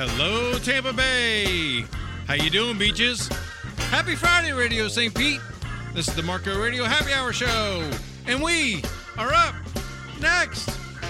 Hello, Tampa Bay. How you doing, beaches? Happy Friday, Radio St. Pete. This is the Marco Radio Happy Hour Show, and we are up next.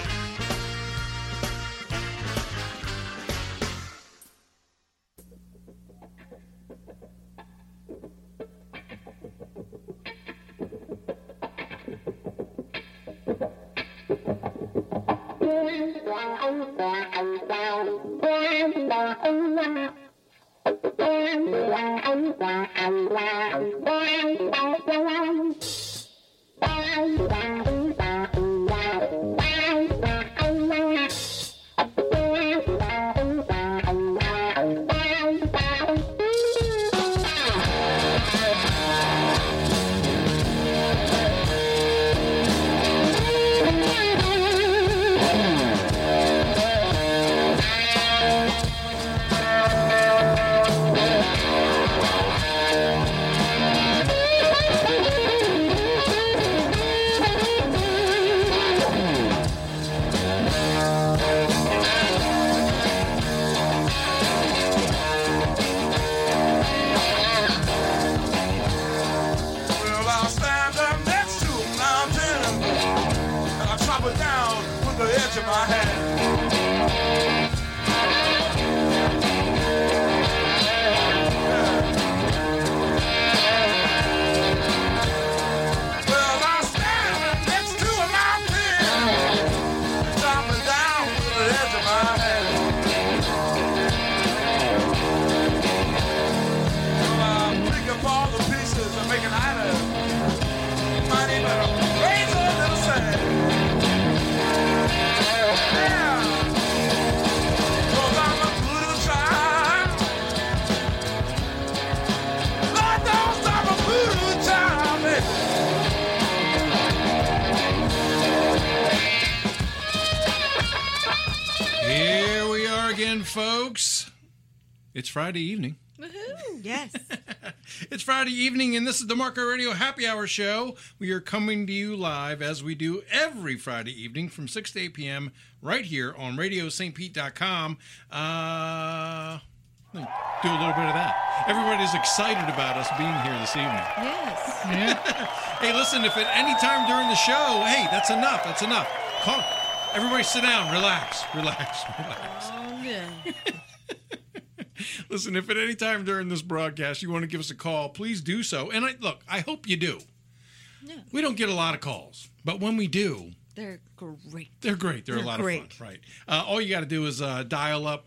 Folks, it's Friday evening. Woohoo! Yes. It's Friday evening, and this is the Marco Radio Happy Hour Show. We are coming to you live, as we do every Friday evening, from 6 to 8 p.m. right here on RadioSt.Pete.com. Do a little bit of that. Everybody's excited about us being here this evening. Yes. Yeah. Hey, listen, if at any time during the show, hey, that's enough. That's enough. Call. Everybody sit down. Relax. Oh, yeah. Listen, if at any time during this broadcast you want to give us a call, please do so. And I hope you do. Yeah. We don't get a lot of calls, but when we do, they're great. They're great. They're a lot of fun. Right. All you got to do is dial up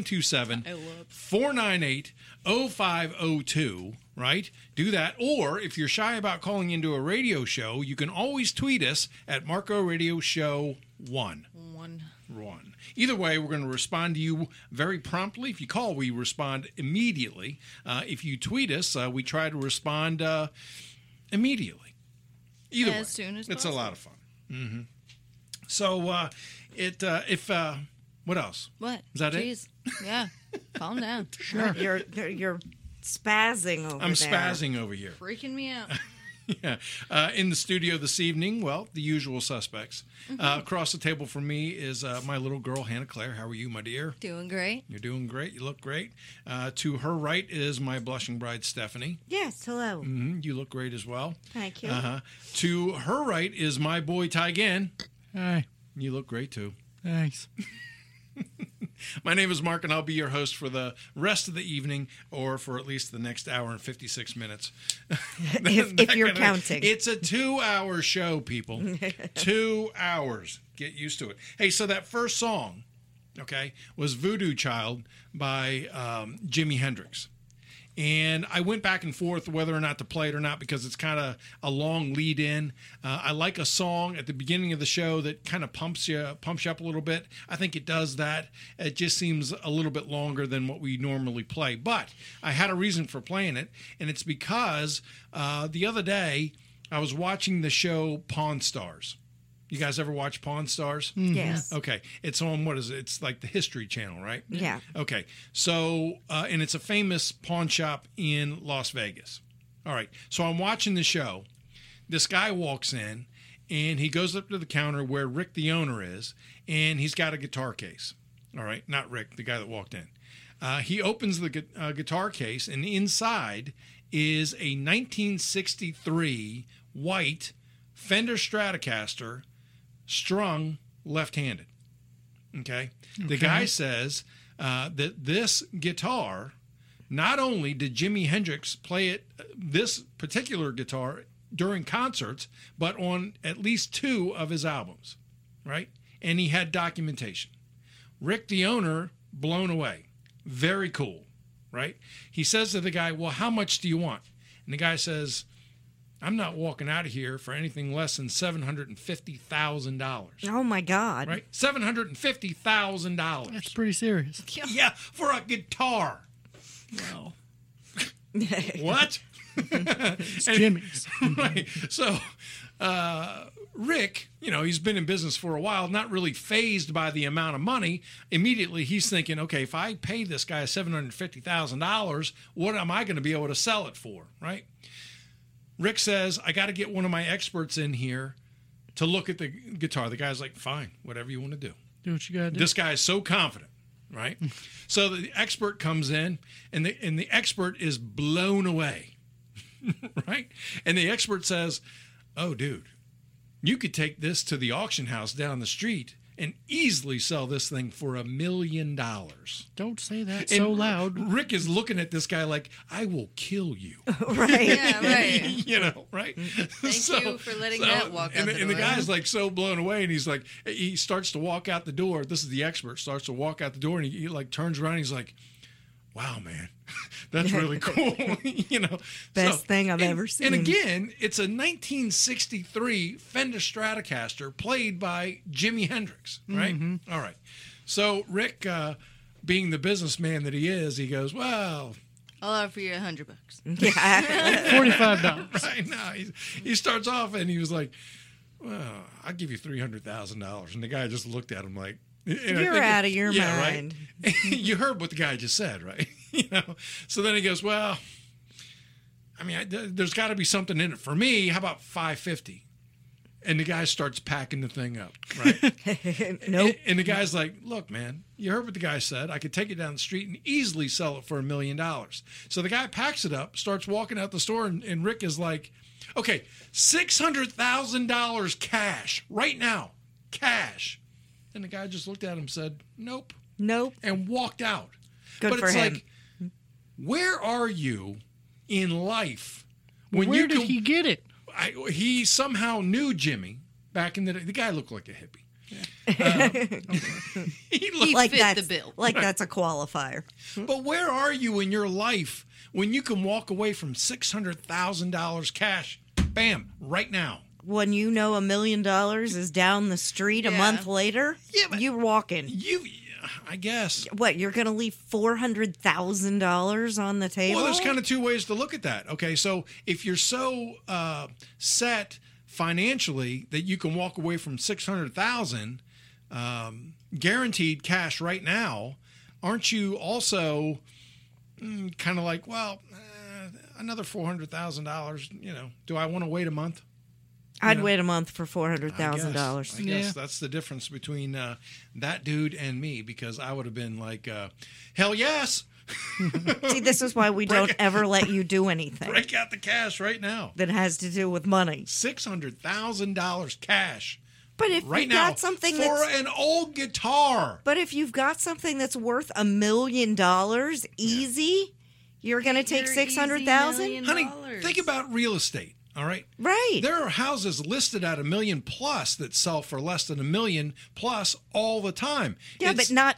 727-498-0502. Right? Do that. Or if you're shy about calling into a radio show, you can always tweet us at Marco Radio Show 1. Either way, we're going to respond to you very promptly. If you call, we respond immediately. If you tweet us, we try to respond immediately. Either way, as soon as it's possible. A lot of fun. Mm-hmm. So, what else? What? Is that Jeez. It? Yeah. Calm down. Sure. You're spazzing over there. I'm spazzing over here. Freaking me out. Yeah. In the studio this evening, well, the usual suspects. Across the table from me is my little girl, Hannah Claire. How are you, my dear? Doing great. You're doing great. You look great. To her right is my blushing bride, Stephanie. Yes, hello. Mm-hmm. You look great as well. Thank you. To her right is my boy, Ty Gann. Hi. You look great, too. Thanks. My name is Mark, and I'll be your host for the rest of the evening, or for at least the next hour and 56 minutes. if you're counting. It's a 2-hour show, people. 2 hours. Get used to it. Hey, so that first song, okay, was Voodoo Child by Jimi Hendrix. And I went back and forth whether or not to play it or not because it's kind of a long lead in. I like a song at the beginning of the show that kind of pumps you up a little bit. I think it does that. It just seems a little bit longer than what we normally play. But I had a reason for playing it, and it's because the other day I was watching the show Pawn Stars. You guys ever watch Pawn Stars? Mm-hmm. Yes. Okay. It's on, what is it? It's like the History Channel, right? Yeah. Okay. So, and it's a famous pawn shop in Las Vegas. All right. So I'm watching the show. This guy walks in, and he goes up to the counter where Rick, the owner, is, and he's got a guitar case. All right, not Rick, the guy that walked in. He opens the guitar case, and inside is a 1963 white Fender Stratocaster strung left-handed. Okay? The guy says that this guitar, not only did Jimi Hendrix play this particular guitar during concerts, but on at least 2 of his albums, right? And he had documentation. Rick, the owner, blown away. Very cool, right? He says to the guy, well, how much do you want? And the guy says, I'm not walking out of here for anything less than $750,000. Oh, my God. Right? $750,000. That's pretty serious. Yeah, for a guitar. Wow. What? It's Jimmy's. Right. So, Rick, he's been in business for a while, not really fazed by the amount of money. Immediately, he's thinking, okay, if I pay this guy $750,000, what am I going to be able to sell it for, right? Rick says, I got to get one of my experts in here to look at the guitar. The guy's like, fine, whatever you want to do. Do what you got to do. This guy is so confident, right? So the expert comes in, and the expert is blown away, right? And the expert says, oh, dude, you could take this to the auction house down the street and easily sell this thing for $1 million. Don't say that And so loud. Rick is looking at this guy like, I will kill you. Right. Yeah, right. Right? Thank you for letting that walk out the And the door. guy's like so blown away, and he's like, he starts to walk out the door. This is the expert, starts to walk out the door, and he like turns around, and he's like, wow, man, that's really cool. Best thing I've ever seen. And again, it's a 1963 Fender Stratocaster played by Jimi Hendrix, right? Mm-hmm. All right. So Rick, being the businessman that he is, he goes, well, I'll offer you $100. Yeah. $45. right now he starts off and he was like, well, I'll give you $300,000. And the guy just looked at him like, You're out of your mind. Right? You heard what the guy just said, right? So then he goes, well, I mean, there's got to be something in it for me. How about $550? And the guy starts packing the thing up, right? Nope. And the guy's like, look, man, you heard what the guy said. I could take it down the street and easily sell it for $1 million. So the guy packs it up, starts walking out the store, and Rick is like, okay, $600,000 cash right now, cash. And the guy just looked at him and said, nope. Nope. And walked out. Good but for it's him. like, where are you in life when Where you did he get it? he somehow knew Jimmy back in the day. The guy looked like a hippie. He looked, Like fit that's, the bill. Like that's a qualifier. but where are you in your life when you can walk away from $600,000 cash, bam, right now? When you know $1 million is down the street a Yeah. month later, Yeah, but- you're walking. I guess. What, you're going to leave $400,000 on the table? Well, there's kind of 2 ways to look at that. Okay, so if you're so set financially that you can walk away from $600,000 guaranteed cash right now, aren't you also kind of like, well, another $400,000? Do I want to wait a month? I'd wait a month for I $400,000. guess Yeah. that's the difference between that dude and me, because I would have been like, hell yes, See, this is why we don't ever let you do anything break out the cash right now. that has to do with money. $600,000 cash But if right you've now got something for that's an old guitar. But if you've got something that's worth $1 million easy, you're going to take You're $600,000? easy Honey, $1,000,000. think about real estate. All right. Right. There are houses listed at $1 million plus that sell for less than $1 million plus all the time. Yeah, It's- but not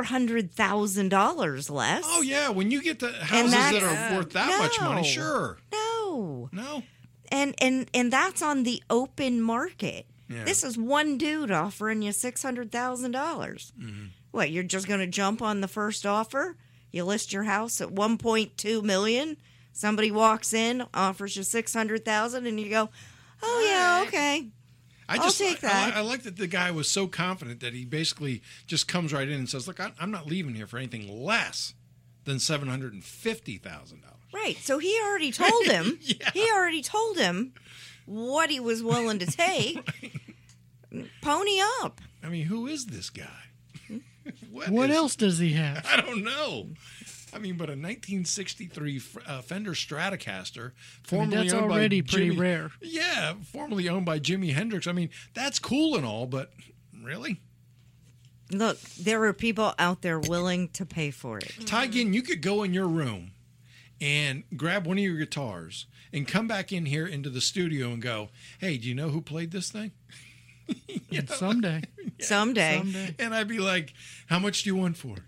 $400,000 less. Oh yeah, when you get the houses that are worth that much money, No. sure. No. No. And that's on the open market. Yeah. This is one dude offering you $600,000. What, you're just going to jump on the first offer? You list your house at $1.2 million. Somebody walks in, offers you $600,000, and you go, "Oh yeah, okay." I'll take that. I like that the guy was so confident that he basically just comes right in and says, "Look, I'm not leaving here for anything less than $750,000." Right. So he already told him. Yeah. He already told him what he was willing to take. Pony up. I mean, who is this guy? What else does he have? I don't know. I mean, but a 1963 Fender Stratocaster, formerly that's owned already by pretty Jimi- rare. Yeah, formerly owned by Jimi Hendrix. I mean, that's cool and all, but really? Look, there are people out there willing to pay for it. Ty Ginn, you could go in your room and grab one of your guitars and come back in here into the studio and go, hey, do you know who played this thing? Someday. Someday. And I'd be like, how much do you want for it?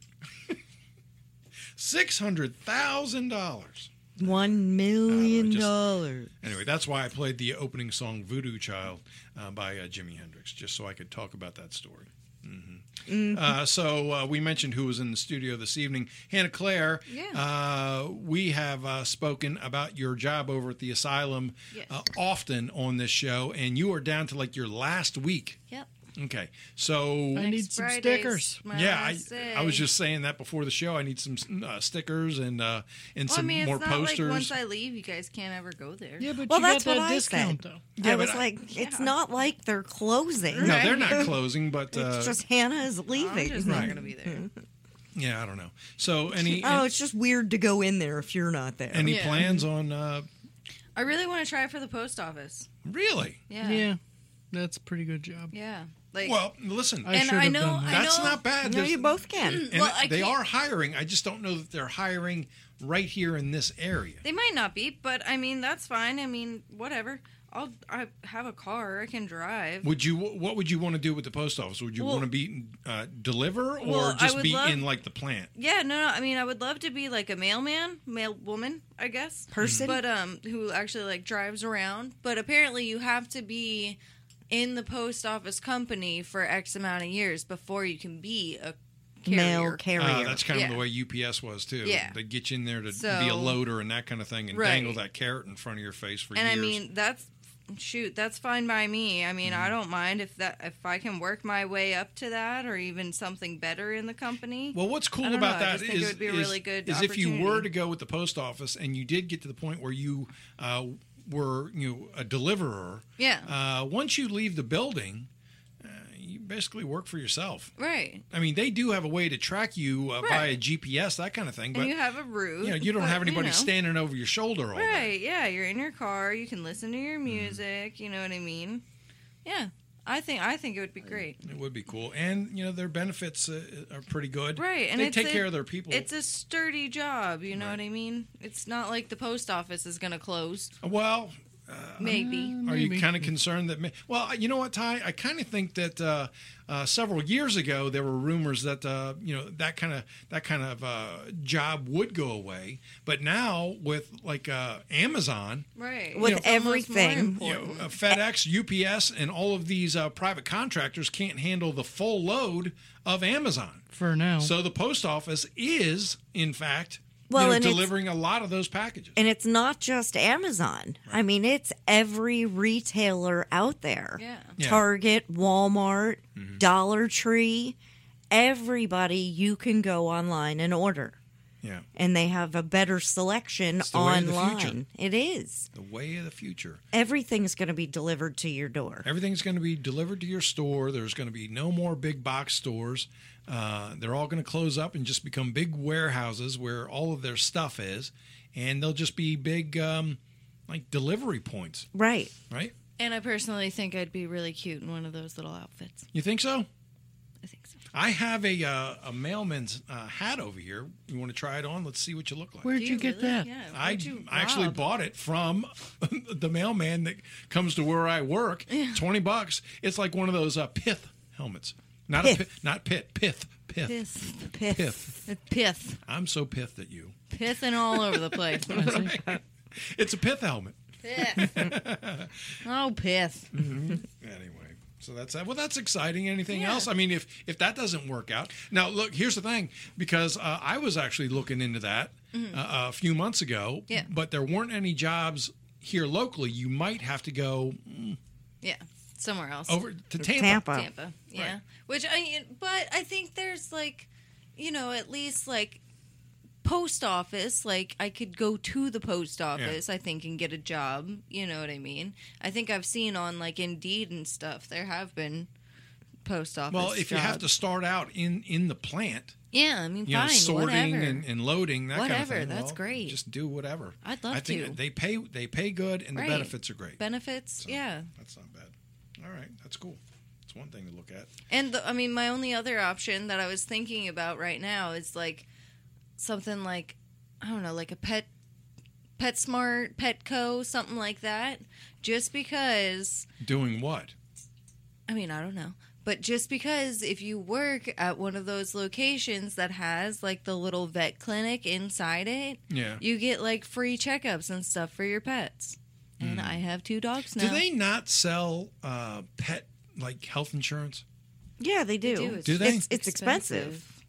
$600,000. $1 million. Anyway, that's why I played the opening song "Voodoo Child" by Jimi Hendrix, just so I could talk about that story. So we mentioned who was in the studio this evening. Hannah Claire, Yeah. we have spoken about your job over at the asylum Yes. often on this show, and you are down to like your last week. Yep. Okay, so I need Next some Friday's stickers. my yeah, last I was day. just saying that before the show. I need some stickers and Well, some I mean, more it's not posters. like once I leave, you guys can't ever go there. Yeah, but Well, you got that's what that I discount, said. though. Yeah, I was but like, it's Yeah. not like they're closing. no, they're Right. not closing, but It's just Hannah is I'm leaving. just not Right. going to be there. yeah, I don't know. So any Oh, it's just weird to go in there if you're not there. any Yeah. plans on I really want to try for the post office. really? Yeah. Yeah, that's a pretty good job. Yeah. Like, Well, listen, I and should I have know, done that. I that's know, not bad. No, There's- you both can. and Well, I they can't- are hiring. I just don't know that they're hiring right here in this area. They might not be, but I mean, that's fine. I mean, whatever. I have a car. I can drive. Would you? What would you want to do with the post office? Would you Well- want to be deliver or Well, I just would be love- in like the plant? Yeah, no. I mean, I would love to be like a mailman, mail woman, I guess. Person? But who actually like drives around. But apparently, you have to be in the post office company for X amount of years before you can be a carrier. Mail carrier. That's kind of Yeah. the way UPS was too. Yeah. They get you in there to So- be a loader and that kind of thing, and Right. dangle that carrot in front of your face for And years. I mean, that's fine by me. I mean, I Mm-hmm. don't mind if I can work my way up to that or even something better in the company. well, what's I cool don't about know, I that just think it would be a really good is if you were opportunity. to go with the post office and you did get to the point where you were a deliverer. Yeah. Once you leave the building, you basically work for yourself. Right. I mean, they do have a way to track you via GPS, that kind of thing. But And you have a route. you don't but, have anybody you know. standing over your shoulder all day. Right, yeah, you're in your car, you can listen to your Mm-hmm. music, you know what I mean? Yeah. I think it would be great. It would be cool, and their benefits are pretty good. Right, and they it's take a- care of their people. It's a sturdy job, you know Right. what I mean? It's not like the post office is going to close. Well, Maybe. are you Maybe. kind of concerned that? Well, you know what, Ty? I kind of think that several years ago there were rumors that that kind of job would go away, but now with like Amazon, Right. With It's almost more everything. important. FedEx, UPS, and all of these private contractors can't handle the full load of Amazon. For now. So the post office is, in fact, Well, and it's- delivering a lot of those packages. And it's not just Amazon. I mean, it's every retailer out there. Yeah. Yeah. Target, Walmart, Dollar Tree, everybody you can go online and order. Yeah, And they have a better selection It's the way of the future. online. It is. the way of the future. Everything's going to be delivered to your door. Everything's going to be delivered to your store. There's going to be no more big box stores. They're all going to close up and just become big warehouses where all of their stuff is, and they'll just be big like delivery points, Right. right? And I personally think I'd be really cute in one of those little outfits. You think so? I think so. I have a mailman's hat over here. You want to try it on? Let's see what you look like. Where'd Do you get really? that? Yeah. I where'd you actually rob? bought it from the mailman that comes to where I work. $20. It's like one of those pith helmets. Not Pith. a pith, not pit, pith. Pith. Piff. Pith. It's pith. I'm so pithed at you. Pithing all over the place. It's a pith helmet. Pith. Oh, pith. Anyway, so that's that. Well, that's exciting. Anything Yeah. else? I mean, if that doesn't work out, now look. Here's the thing, because I was actually looking into that a few months ago. Yeah. But there weren't any jobs here locally. You might have to go Yeah. Somewhere else. over to Tampa. Tampa. Yeah. But I think there's like, at least like post office. Like I could go to the post office, I think, and get a job. You know what I mean? I think I've seen on like Indeed and stuff. There have been post office. Well, if you have job. to start out in the plant, yeah, I mean, you know, fine, sorting whatever. and loading, that kind of Whatever, thing. that's well, great. Just do whatever. I'd love I think to. they pay good, and Right. the benefits are great. Benefits, So, yeah. That's not bad. All right, that's cool. That's one thing to look at. And I mean, my only other option that I was thinking about right now is like something like, I don't know, like a PetSmart, Petco, something like that. Just because, Doing what? I mean, I don't know. But just because if you work at one of those locations that has like the little vet clinic inside it, Yeah. you get like free checkups and stuff for your pets. And I have 2 dogs now. Do they not sell pet like health insurance? Yeah, they do. do. It's Do they? It's expensive.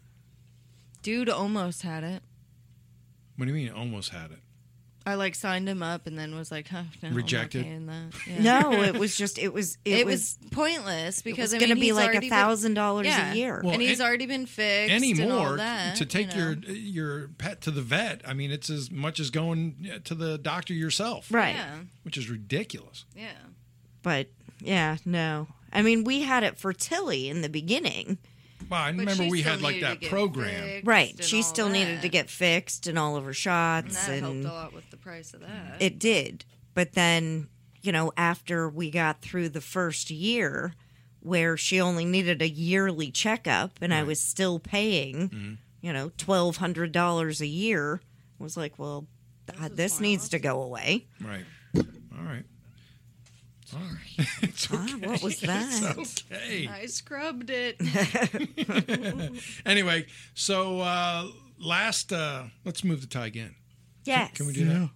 Dude almost had it. What do you mean? Almost had it. I like signed him up and then was like, huh, no, Rejected? I'm not paying that. Yeah. No, it was just it was pointless it because was I going mean, to be he's like already been- $1,000 yeah. a year. Well, and he's an- already been fixed and all Anymore that, to take you know. your pet to the vet. I mean, it's as much as going to the doctor yourself, Right. Yeah, which is ridiculous. yeah. But yeah, no. I mean, we had it for Tilly in the beginning. Well, I But remember she we still had like needed to that get program. fixed Right. and She all still needed that. to get fixed and all of her And shots that helped and a lot with the price of that. it did. But then, you know, after we got through the first year where she only needed a yearly checkup and I Right. was still paying, you know, $1,200 a year, I was like, well, this far needs off. to go away. Right. All right. Sorry. It's Ah, okay. what was that? It's okay. I scrubbed it. Anyway, so let's move to Ty again. Yes. Can we do that?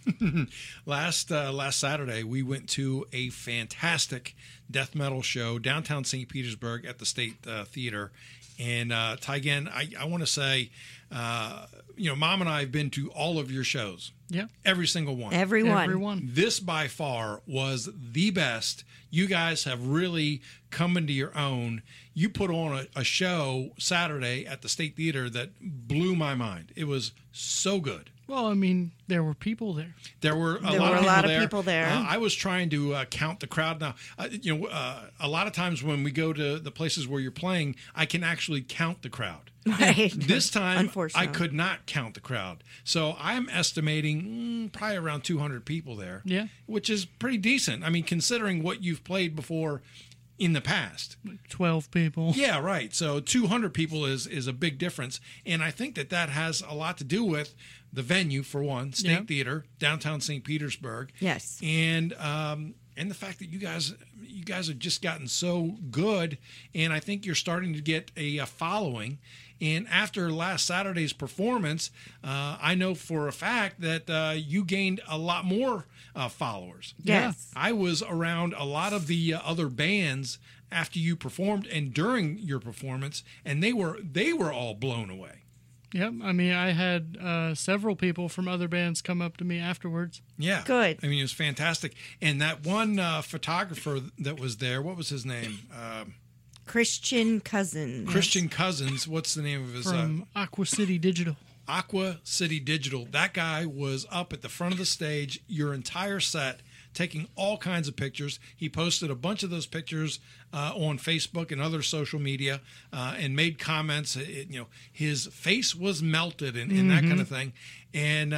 Last Saturday, we went to a fantastic death metal show downtown St. Petersburg at the State Theater. And Tygan, I want to say, you know, Mom and I have been to all of your shows, Yeah. every single one. Everyone. Everyone. This by far was the best. You guys have really come into your own. You put on a show Saturday at the State Theater that blew my mind. It was so good. Well, I mean, there were people there. There were a There lot were of a people lot of there. people there. I was trying to count the crowd. Now, you know, a lot of times when we go to the places where you're playing, I can actually count the crowd. Right. This time, I Unfortunately. could not count the crowd. So I'm estimating probably around 200 people there. Yeah. Which is pretty decent. I mean, considering what you've played before in the past. 12 people. Yeah, right. So 200 people is a big difference. And I think that has a lot to do with the venue, for one, State Yeah. Theater, downtown St. Petersburg. Yes. And the fact that you guys have just gotten so good, and I think you're starting to get a following. And after last Saturday's performance, I know for a fact that you gained a lot more followers. Yes. I was around a lot of the other bands after you performed and during your performance, and they were all blown away. Yep. I mean, I had several people from other bands come up to me afterwards. Yeah. Good. I mean, it was fantastic. And that one photographer that was there, what was his name? Christian Cousins. Christian Cousins. What's the name of his? From Aqua City Digital. Aqua City Digital. That guy was up at the front of the stage your entire set, taking all kinds of pictures. He posted a bunch of those pictures on Facebook and other social media, and made comments. You know, his face was melted and that kind of thing. And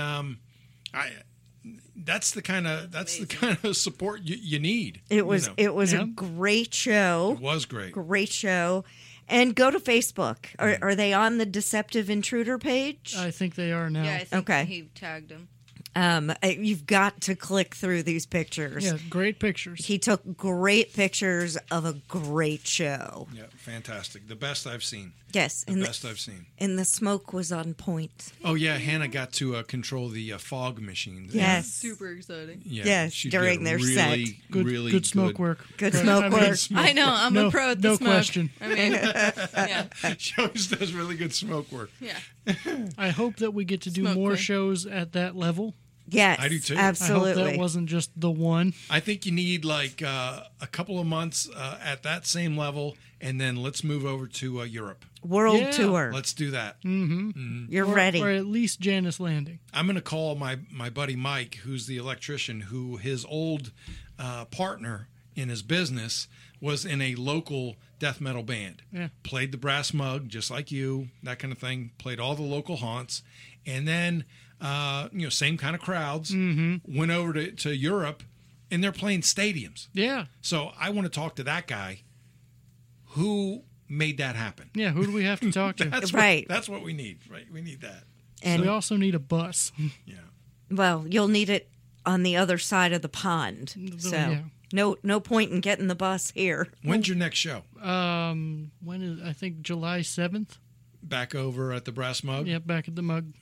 that's the kind of support you need. It was You know. a Yeah. great show. It was great. Great show. And go to Facebook. Are they on the Deceptive Intruder page? I think they are now. Yeah, I think Okay. he tagged him. You've got to click through these pictures. Yeah, great pictures. He took great pictures of a great show. Yeah, fantastic. The best I've seen. Yes, The best I've seen. and the smoke was on point. Oh yeah, Hannah got to control the fog machine. Yes. Super exciting. Yeah, Yes, she during did their really, set. really good smoke work. Good Right. smoke I mean, work. I know. I'm No- a pro at the no smoke. question. I mean, yeah, She always does really good smoke work. yeah. I hope that we get to do Smoke more queen. shows at that level. Yes, I do too. I hope absolutely. that wasn't just the one. I think you need like a couple of months at that same level, and then let's move over to Europe. World Yeah. tour. Let's do that. You're Or- ready. Or at least Janice Landing. I'm going to call my buddy Mike, who's the electrician, who his old partner in his business was in a local death metal band. Yeah. Played the brass mug, just like you, that kind of thing. Played all the local haunts. And then, same kind of crowds. Went over to Europe, and they're playing stadiums. Yeah. So I want to talk to that guy who made that happen. Yeah. Who do we have to talk to? Right. That's what we need, right? We need that. And We also need a bus. Yeah. well, you'll need it on the other side of the pond. So Yeah. no point in getting the bus here. When's your next show? When is, I think July 7th. Back over at the Brass Mug? Yep, back at the mug.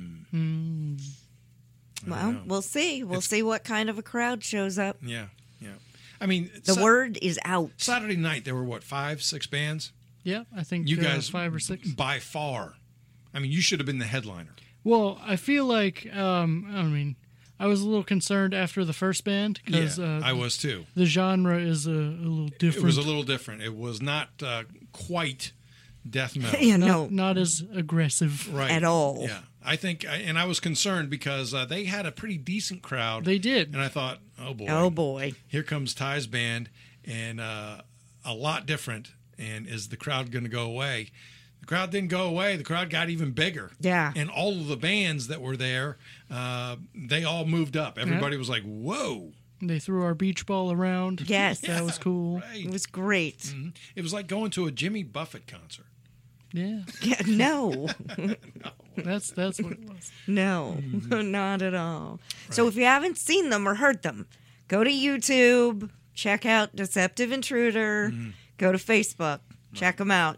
Well, know. we'll see. We'll see what kind of a crowd shows up. Yeah. I mean, The word is out. Saturday night, there were, 5, 6 bands? Yeah, I think You guys, 5 or 6. by far. I mean, you should have been the headliner. Well, I feel like, I was a little concerned after the first band because I was too. the genre is a little different. It was a little different. It was not quite death metal. Yeah, not, no, not as aggressive. Right. at all. Yeah. I think, and I was concerned because they had a pretty decent crowd. They did. And I thought, oh boy. Oh boy. Here comes Ty's band, and a lot different. And is the crowd going to go away? The crowd didn't go away. The crowd got even bigger. Yeah. And all of the bands that were there, they all moved up. Everybody was like, whoa. They threw our beach ball around. Yes. That was cool. Right. It was great. It was like going to a Jimmy Buffett concert. Yeah, Yeah, no, that's what it was. no, not at all. So if you haven't seen them or heard them, go to YouTube, check out Deceptive Intruder, go to Facebook, check them out.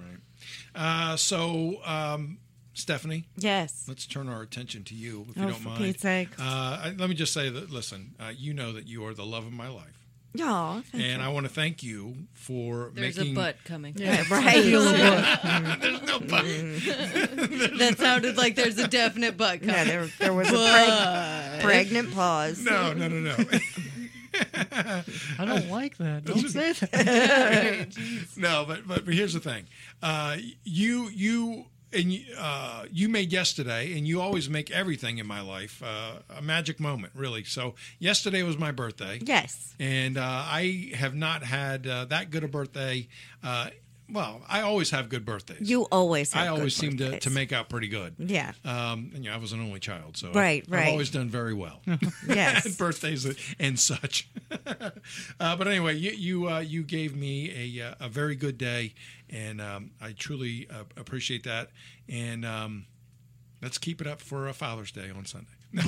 Stephanie, Yes. let's turn our attention to you, if you Oh, don't for mind. Pete's sake. Let me just say that, listen, you know that you are the love of my life. Aw, thank And you. I want to thank you for There's making... a butt coming. Yeah, right. There's no butt. That sounded like there's a definite butt coming. Yeah, there was a pregnant pause. No. I don't like that. Don't say that. No, but here's the thing. You made yesterday, and you always make everything in my life a magic moment, really. So yesterday was my birthday. Yes. And I have not had that good a birthday. Well, I always have good birthdays. You always have I always good seem to birthdays. make out pretty good. Yeah. And I was an only child, so Right. I've always done very well. Yes. At birthdays and such. But anyway, you gave me a very good day, and I truly appreciate that. And let's keep it up for Father's Day on Sunday.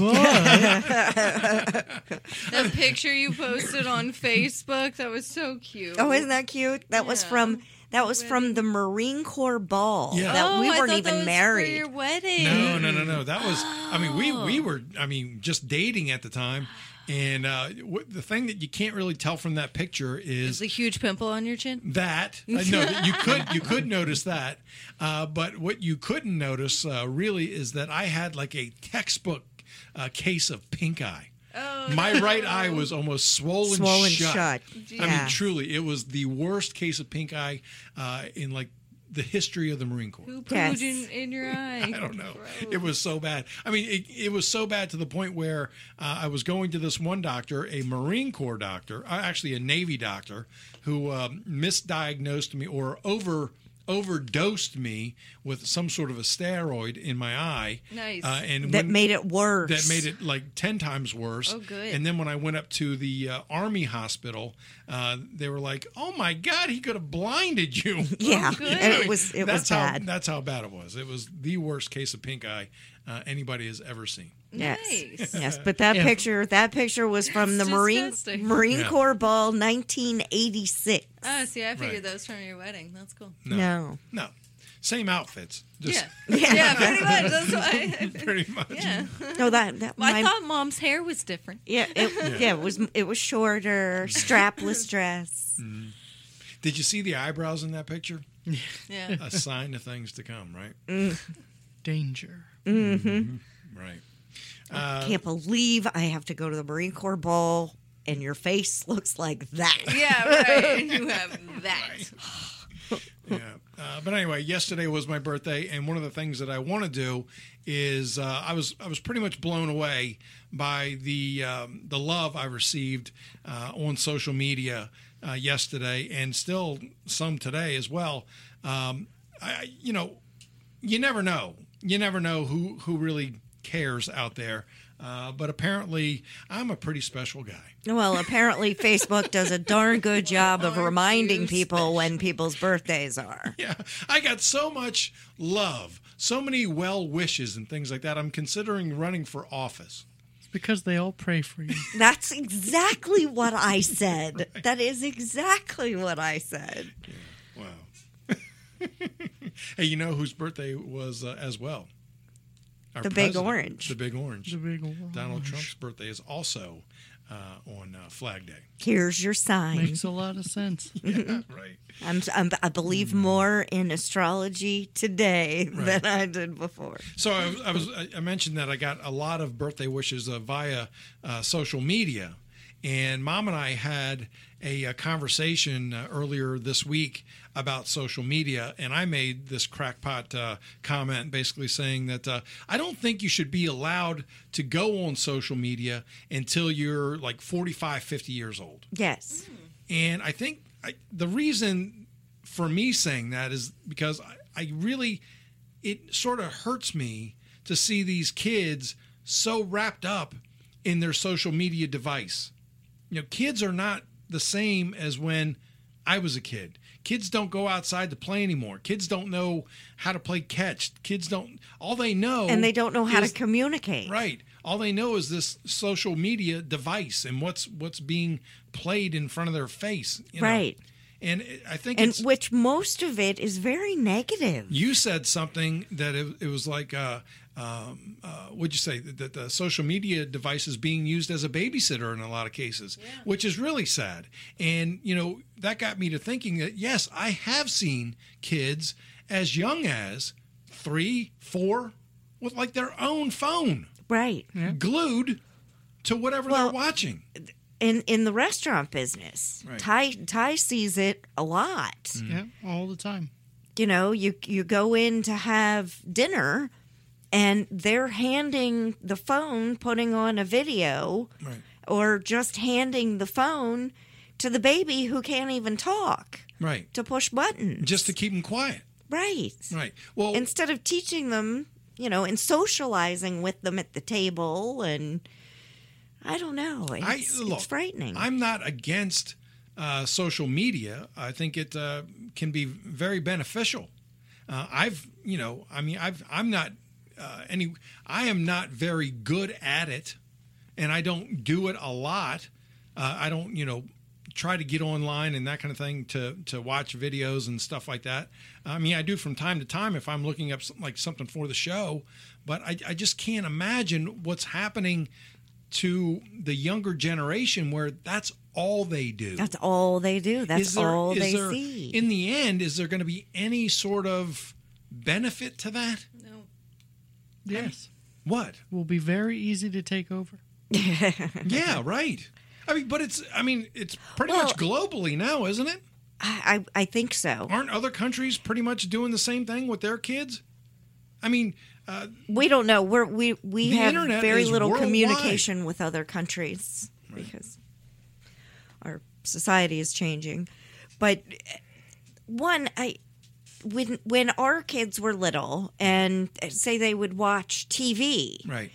That picture you posted on Facebook, that was so cute. Oh, isn't that cute? That was from the Marine Corps ball. Yeah. That we I weren't thought even that was married. for your wedding. No. That was. I mean, we were. I mean, just dating at the time. And the thing that you can't really tell from that picture is The huge pimple on your chin? that no, you could notice that, but what you couldn't notice really is that I had like a textbook case of pink eye. Oh, My right eye was almost swollen shut. I Yeah. mean, truly, it was the worst case of pink eye in like the history of the Marine Corps. Who pooed Yes. in your eye? I don't know. It was so bad. I mean, it was so bad to the point where I was going to this one doctor, a Marine Corps doctor, actually a Navy doctor, who misdiagnosed me or overdosed me with some sort of a steroid in my eye. Nice. And That made it worse. that made it like 10 times worse. Oh, good. And then when I went up to the Army hospital, they were like, "Oh my God, he could have blinded you." Yeah. good. And it was bad. That's how bad it was. It was the worst case of pink eye anybody has ever seen. Yes. Nice. Yes, but that picture was from That's the disgusting. Marine Yeah. Corps Ball 1986. Oh, see, I figured Right. that was from your wedding. That's cool. No. No. Same outfits. Just Yeah, pretty much. That's why. pretty much. Yeah. No, that Well, my, I thought Mom's hair was different. it was shorter, strapless dress. Did you see the eyebrows in that picture? Yeah. A sign of things to come, right? Danger. Right. Can't believe I have to go to the Marine Corps Ball and your face looks like that. Yeah, right. And you have that. Yeah. But anyway, yesterday was my birthday, and one of the things that I want to do is I was pretty much blown away by the love I received on social media yesterday, and still some today as well. You never know. You never know who really cares out there. But apparently, I'm a pretty special guy. Well, apparently Facebook does a darn good job of reminding people when people's birthdays are. Yeah, I got so much love, so many well wishes and things like that. I'm considering running for office. It's because they all pray for you. That's exactly what I said. Right. That is exactly what I said. Yeah. Wow. Hey, you know whose birthday was as well? Our The Big president, Orange. The Big Orange. The big orange. Donald Trump's birthday is also on Flag Day. Here's your sign. Makes a lot of sense. Yeah, right. I believe more in astrology today Right. than I did before. So I mentioned that I got a lot of birthday wishes via social media, and Mom and I had a conversation earlier this week about social media, and I made this crackpot comment basically saying that I don't think you should be allowed to go on social media until you're like 45, 50 years old. Yes. And I think the reason for me saying that is because I really, it sort of hurts me to see these kids so wrapped up in their social media device. You know, kids are not the same as when I was a kid. Kids don't go outside to play anymore. Kids don't know how to play catch. Kids don't, all they know. And they don't know how is- to communicate. Right. All they know is this social media device and what's being played in front of their face. You know? Right. And I think And it's, which most of it is very negative. you said something that it was like, what'd you say? That the social media device is being used as a babysitter in a lot of cases, which is really sad. And, you know, that got me to thinking that, yes, I have seen kids as young as 3, 4 with like their own phone Right. glued to whatever Well, they're watching. In the restaurant business, Right. Ty sees it a lot. Yeah, all the time. You know, you go in to have dinner and they're handing the phone, putting on a video, Right. or just handing the phone to the baby who can't even talk Right. to push buttons. Just to keep them quiet. right. Right. Well, Instead of teaching them, you know, and socializing with them at the table, and I don't know. It's frightening. I'm not against social media. I think it can be very beneficial. I'm not I am not very good at it, and I don't do it a lot. I don't, try to get online and that kind of thing to watch videos and stuff like that. I mean, I do from time to time if I'm looking up something for the show, but I just can't imagine what's happening to the younger generation where that's all they do. That's all they do. That's all they see. In the end, is there going to be any sort of benefit to that? No. Yes. What? Will be very easy to take over. Yeah, right. I mean, but it's pretty much globally now, isn't it? I think so. Aren't other countries pretty much doing the same thing with their kids? I mean, We don't know. We The have internet very is little worldwide. communication with other countries because our society is changing. But when our kids were little and say they would watch TV, right.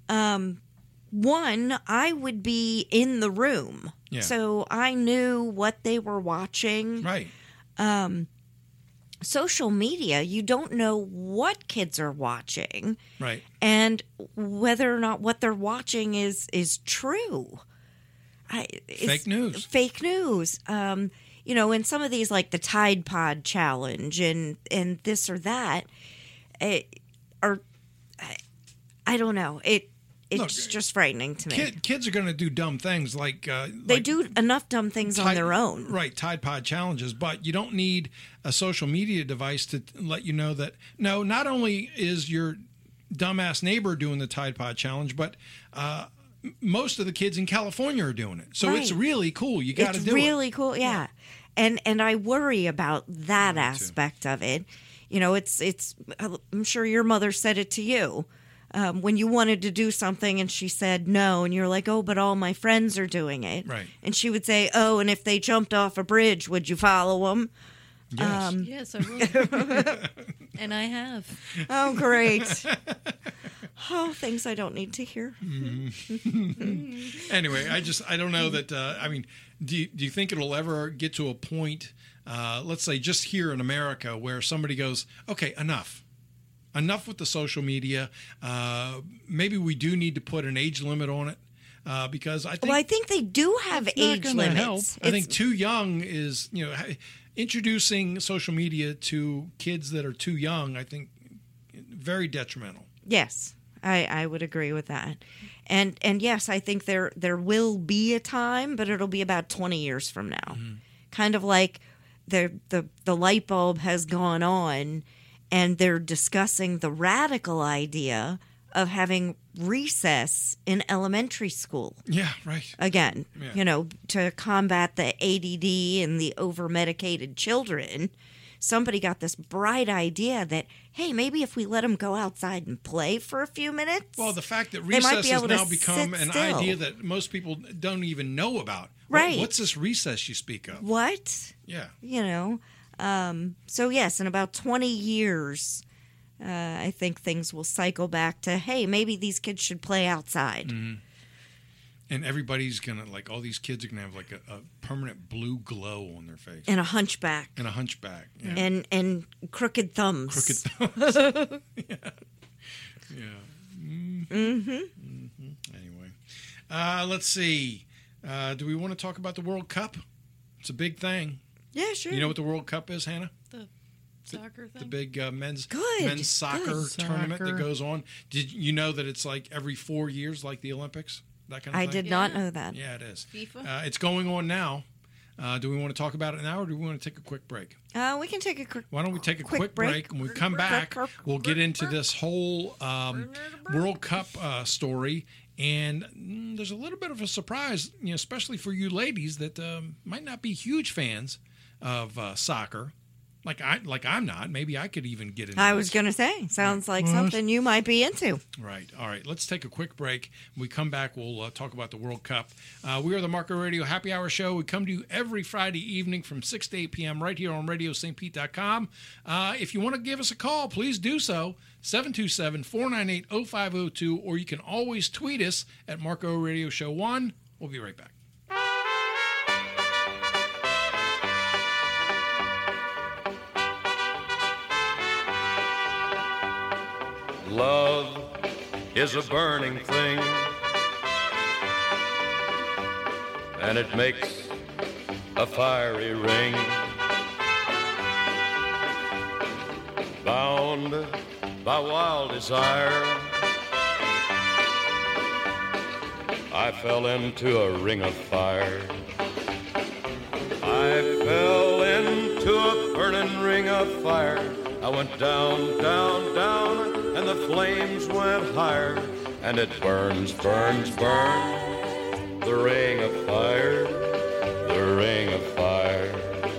I would be in the room. Yeah. So I knew what they were watching. Right. Social media, you don't know what kids are watching. Right. And whether or not what they're watching is true. Fake news. Fake news. In some of these, like the Tide Pod Challenge and this or that, I don't know. It's just frightening to me. Kids are going to do dumb things like They do enough dumb things on their own. Right, Tide Pod challenges, but you don't need a social media device to let you know that, no, not only is your dumbass neighbor doing the Tide Pod challenge, but most of the kids in California are doing it. So it's Right. really cool. You got to do it. It's really cool, yeah. And I worry about that Me too. aspect of it. You know, it's I'm sure your mother said it to you. When you wanted to do something and she said no, and you're like, oh, but all my friends are doing it. Right. And she would say, oh, and if they jumped off a bridge, would you follow them? Yes. Yes, I will. And I have. Oh, great. Oh, things I don't need to hear. Anyway, I don't know that. I mean, do you think it'll ever get to a point? Let's say just here in America, where somebody goes, okay, enough with the social media. Maybe we do need to put an age limit on it. Because I think, Well, I think they do have It's not age gonna limits. help. I think too young is, introducing social media to kids that are too young, I think very detrimental. Yes, I would agree with that. And yes, I think there will be a time, but it'll be about 20 years from now. Kind of like the light bulb has gone on and they're discussing the radical idea of having recess in elementary school Yeah, right. again, Yeah. to combat the ADD and the over-medicated children. Somebody got this bright idea that, hey, maybe if we let them go outside and play for a few minutes. Well, the fact that They might recess be has able to now become sit an still. idea that most people don't even know about. Right. What's this recess you speak of? What? Yeah. So yes, in about 20 years, I think things will cycle back to, hey, maybe these kids should play outside. And everybody's going to, like, all these kids are going to have, like, a permanent blue glow on their face. And a hunchback. And a hunchback. Yeah. And crooked thumbs. Crooked thumbs. Anyway. Let's see. Do we want to talk about the World Cup? It's a big thing. Yeah, sure. You know what the World Cup is, Hannah? The soccer thing. The big men's Good, soccer good. tournament that Soccer. goes on. Did you know that it's like every 4 years, like the Olympics? That kind of I thing? did not know that. Yeah, it is. FIFA? It's going on now. Do we want to talk about it now, or do we want to take a quick break? We can take a quick. Why don't we take a Quick quick break. break? When we come back, we'll get into this whole World Cup story. And there's a little bit of a surprise, especially for you ladies that might not be huge fans of soccer. Like I'm not. Maybe I could even get into I was this. going to say, sounds like something you might be into. Right. All right. Let's take a quick break. When we come back, we'll talk about the World Cup. We are the Marco Radio Happy Hour Show. We come to you every Friday evening from 6 to 8 p.m. right here on RadioSt.Pete.com. If you want to give us a call, please do so. 727-498-0502, or you can always tweet us at Marco Radio Show 1. We'll be right back. Love is a burning thing, and it makes a fiery ring. Bound by wild desire, I fell into a ring of fire. I fell into a burning ring of fire. I went down, down, down, and the flames went higher. And it burns, burns, burns, the ring of fire, the ring of fire.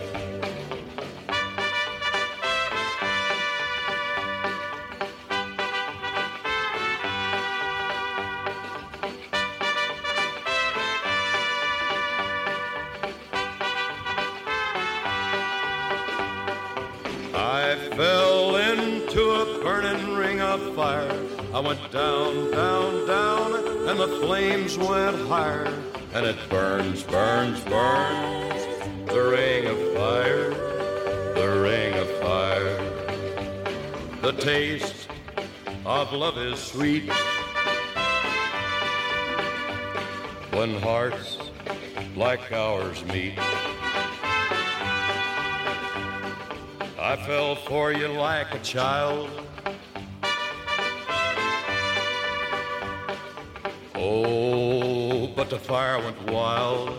I fell into a burning ring of fire. I went down, down, down, and the flames went higher. And it burns, burns, burns, the ring of fire, the ring of fire. The taste of love is sweet when hearts like ours meet. I fell for you like a child. Oh, but the fire went wild.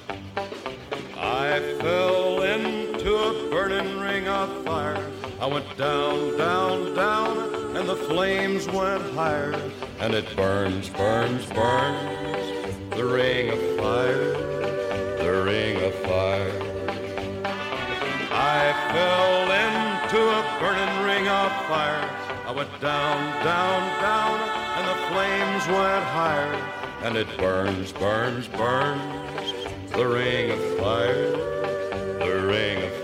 I fell into a burning ring of fire. I went down, down, down, and the flames went higher. And it burns, burns, burns, the ring of fire, the ring of fire. fell into a burning ring of fire. I went down, down, down, and the flames went higher. And it burns, burns, burns, the ring of fire, the ring of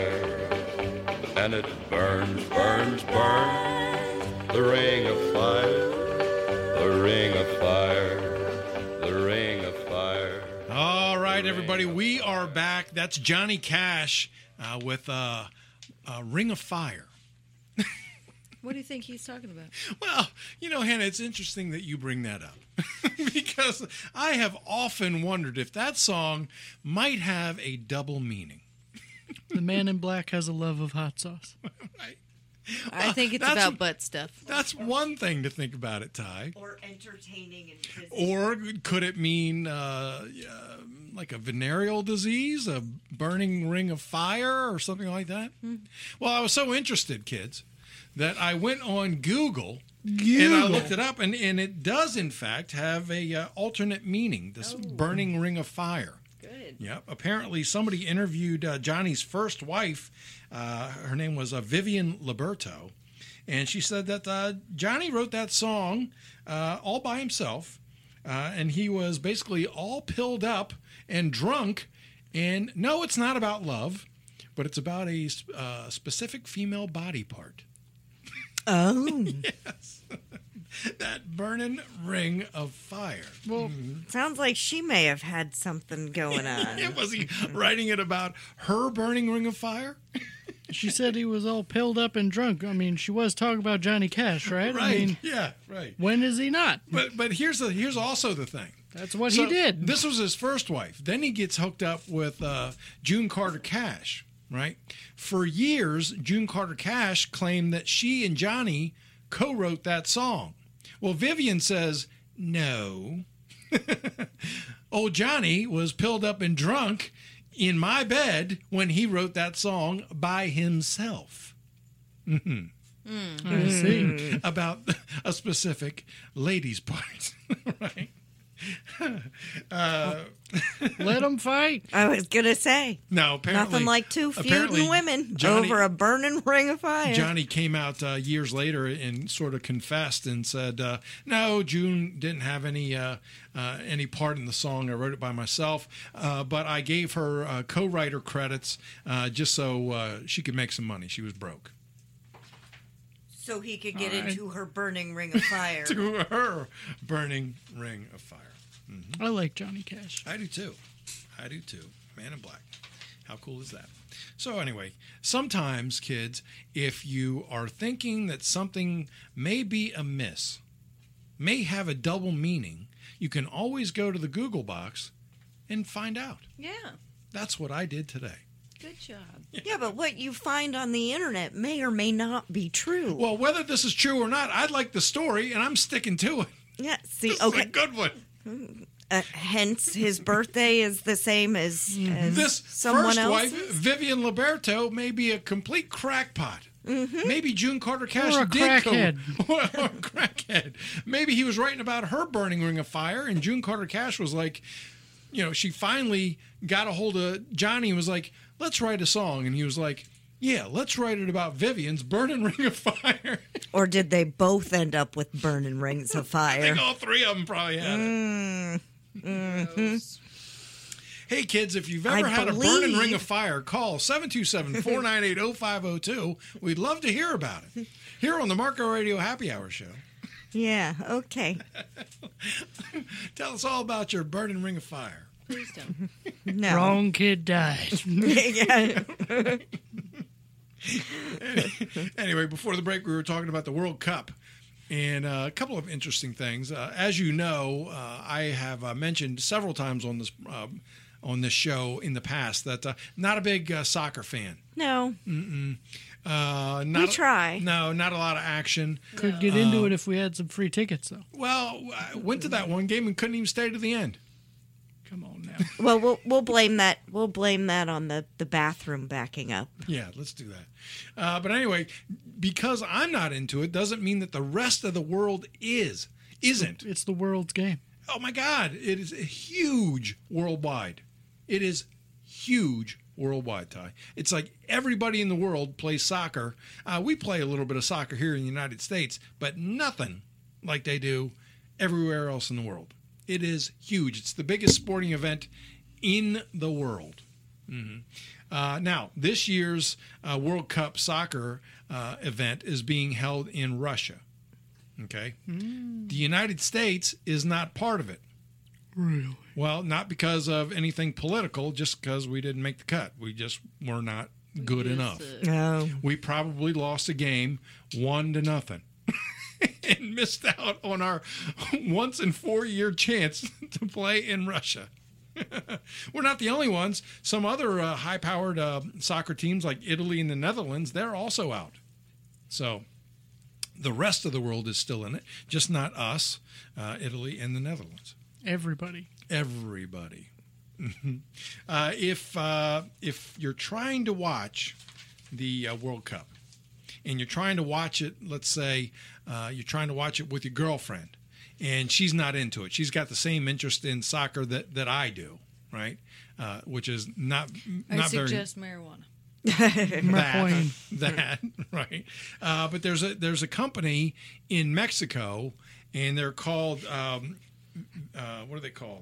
fire. And it burns, burns, burns, the ring of fire, the ring of fire, the ring of fire. All right, everybody, we are back. That's Johnny Cash with Ring of Fire. What do you think he's talking about? Well, Hannah, it's interesting that you bring that up because I have often wondered if that song might have a double meaning. The Man in Black has a love of hot sauce. Right? I think it's that's- about butt stuff. That's one thing to think about it, Ty. Or entertaining and busy. Or could it mean like a venereal disease, a burning ring of fire, or something like that? Well, I was so interested, kids, that I went on Google and I looked it up, and it does, in fact, have a alternate meaning, this burning ring of fire. Good. Yep. Apparently, somebody interviewed Johnny's first wife. Her name was Vivian Liberto. And she said that Johnny wrote that song all by himself. And he was basically all pilled up and drunk. And no, it's not about love, but it's about a specific female body part. Oh. Yes. That burning ring of fire. Well, Sounds like she may have had something going on. Was he writing it about her burning ring of fire? she said he was all pilled up and drunk. I mean, she was talking about Johnny Cash, right? Right. I mean, Yeah, right. when is he not? But here's also the thing. That's what So, he did. This was his first wife. Then he gets hooked up with June Carter Cash, right? For years, June Carter Cash claimed that she and Johnny co-wrote that song. Well, Vivian says, no. Old Johnny was pilled up and drunk in my bed when he wrote that song by himself. I see. About a specific lady's part, right? Let him fight. I was going to say, No, apparently nothing like two apparently feuding women Johnny- over a burning ring of fire. Johnny came out years later and sort of confessed and said, "No, June didn't have any part in the song. I wrote it by myself, but I gave her co-writer credits just so she could make some money. She was broke." So he could get All right. into her burning ring of fire. To her burning ring of fire. I like Johnny Cash. I do too. Man in Black. How cool is that? So anyway, sometimes, kids, if you are thinking that something may be amiss, may have a double meaning, you can always go to the Google box and find out. Yeah. That's what I did today. Good job. Yeah, but what you find on the internet may or may not be true. Well, whether this is true or not, I like the story, and I'm sticking to it. Yeah, see, This is okay. a good one. Hence, his birthday is the same as This someone first else's. wife, Vivian Liberto, may be a complete crackpot. Maybe June Carter Cash Or a did crackhead. or a crackhead. Maybe he was writing about her burning ring of fire, and June Carter Cash was like, she finally got a hold of Johnny and was like, let's write a song. And he was like, yeah, let's write it about Vivian's burning ring of fire. Or did they both end up with burning rings of I fire? think all three of them probably had it. Hey, kids, if you've ever I had a believe- burning ring of fire, call 727-498-0502. We'd love to hear about it. Here on the Marco Radio Happy Hour Show. Yeah, okay. Tell us all about your burning ring of fire. Please don't. No. Wrong kid died. Yeah. Anyway, before the break, we were talking about the World Cup and a couple of interesting things. As you know, I have mentioned several times on this show in the past that not a big soccer fan. No. Not We try. No, not a lot of action. Could get into it if we had some free tickets, though. Well, I went to that one game and couldn't even stay to the end. Come on now. Well, we'll blame that. We'll blame that on the bathroom backing up. Yeah, let's do that. But anyway, because I'm not into it, doesn't mean that the rest of the world isn't. It's the world's game. Oh my God, it is huge worldwide. It is huge worldwide, Ty. It's like everybody in the world plays soccer. We play a little bit of soccer here in the United States, but nothing like they do everywhere else in the world. It is huge. It's the biggest sporting event in the world. Now, this year's World Cup soccer event is being held in Russia. Okay? The United States is not part of it. Really? Well, not because of anything political, just because we didn't make the cut. We just were not good enough. No. We probably lost a game 1-0 and missed out on our once in 4-year chance to play in Russia. We're not the only ones. Some other high-powered soccer teams like Italy and the Netherlands, they're also out. So the rest of the world is still in it, just not us, Italy and the Netherlands. Everybody. If you're trying to watch the World Cup and you're trying to watch it, let's say you're trying to watch it with your girlfriend and she's not into it. She's got the same interest in soccer that I do, right? Which is not I very suggest marijuana. that right. But there's a company in Mexico and they're called what are they called?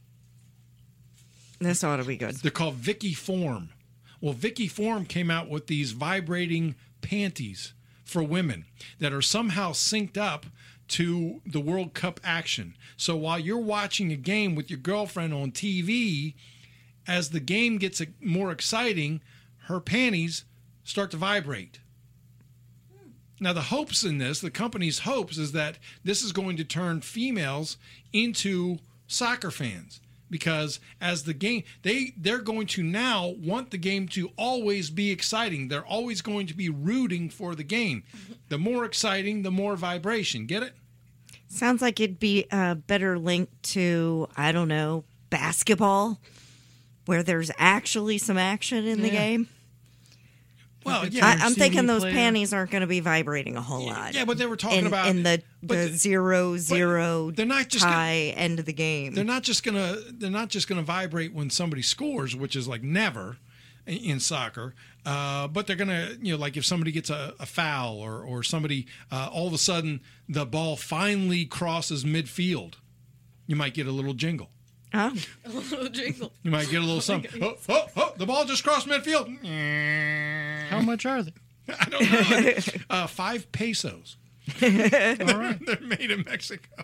This ought to be good. They're called Vicky Form. Well, Vicky Form came out with these vibrating panties for women that are somehow synced up to the World Cup action. So while you're watching a game with your girlfriend on TV, as the game gets more exciting, her panties start to vibrate. Now, the hopes in this, the company's hopes, is that this is going to turn females into soccer fans because as the game, they're going to now want the game to always be exciting. They're always going to be rooting for the game. The more exciting, the more vibration. Get it? Sounds like it'd be better linked to, I don't know, basketball, where there's actually some action in the game. Well, yeah. I'm thinking those player. panties aren't going to be vibrating a whole lot. Yeah, but they were talking about in the but 0-0 they're not just tie end of the game. They're not just gonna vibrate when somebody scores, which is like never in soccer. But they're gonna, like if somebody gets a foul or somebody all of a sudden the ball finally crosses midfield, you might get a little jingle. Oh, A little jingle. You might get a little something. Oh, the ball just crossed midfield. How much are they? I don't know. 5 pesos. All right. They're made in Mexico.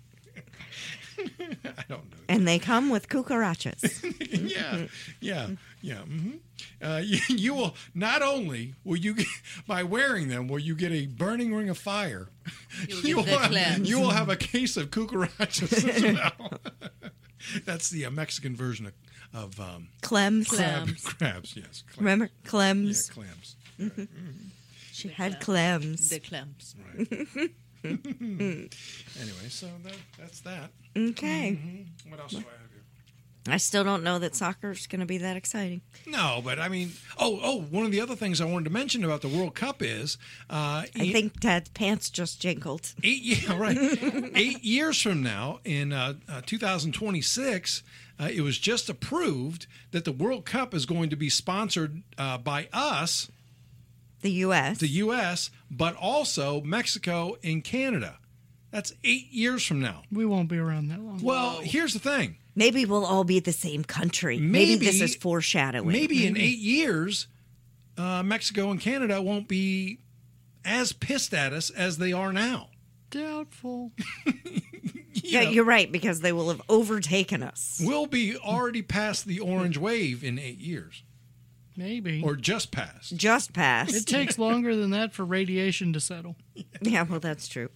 I don't know. and they come with cucarachas. Yeah. You will not only will you get, by wearing them will you get a burning ring of fire. You'll get the clams. You will have a case of cucarachas as well. That's the Mexican version of Clems. crabs. Yes, clams. Remember Yeah, Clems? clams. She had Clems. The clams. Right. Anyway, so that's that. Okay. What else do I have here? I still don't know that soccer's going to be that exciting. No, but I mean, one of the other things I wanted to mention about the World Cup is, I think Dad's pants just jingled. 8 years from now, in 2026, it was just approved that the World Cup is going to be sponsored by us, The U.S. the U.S., but also Mexico and Canada. That's 8 years from now. We won't be around that long. Well, here's the thing. Maybe we'll all be the same country. Maybe this is foreshadowing. Maybe in 8 years, Mexico and Canada won't be as pissed at us as they are now. Doubtful. Yeah, you're right, because they will have overtaken us. We'll be already past the orange wave in 8 years. Maybe. Or just past. Just passed. It takes longer than that for radiation to settle. Yeah, well, that's true.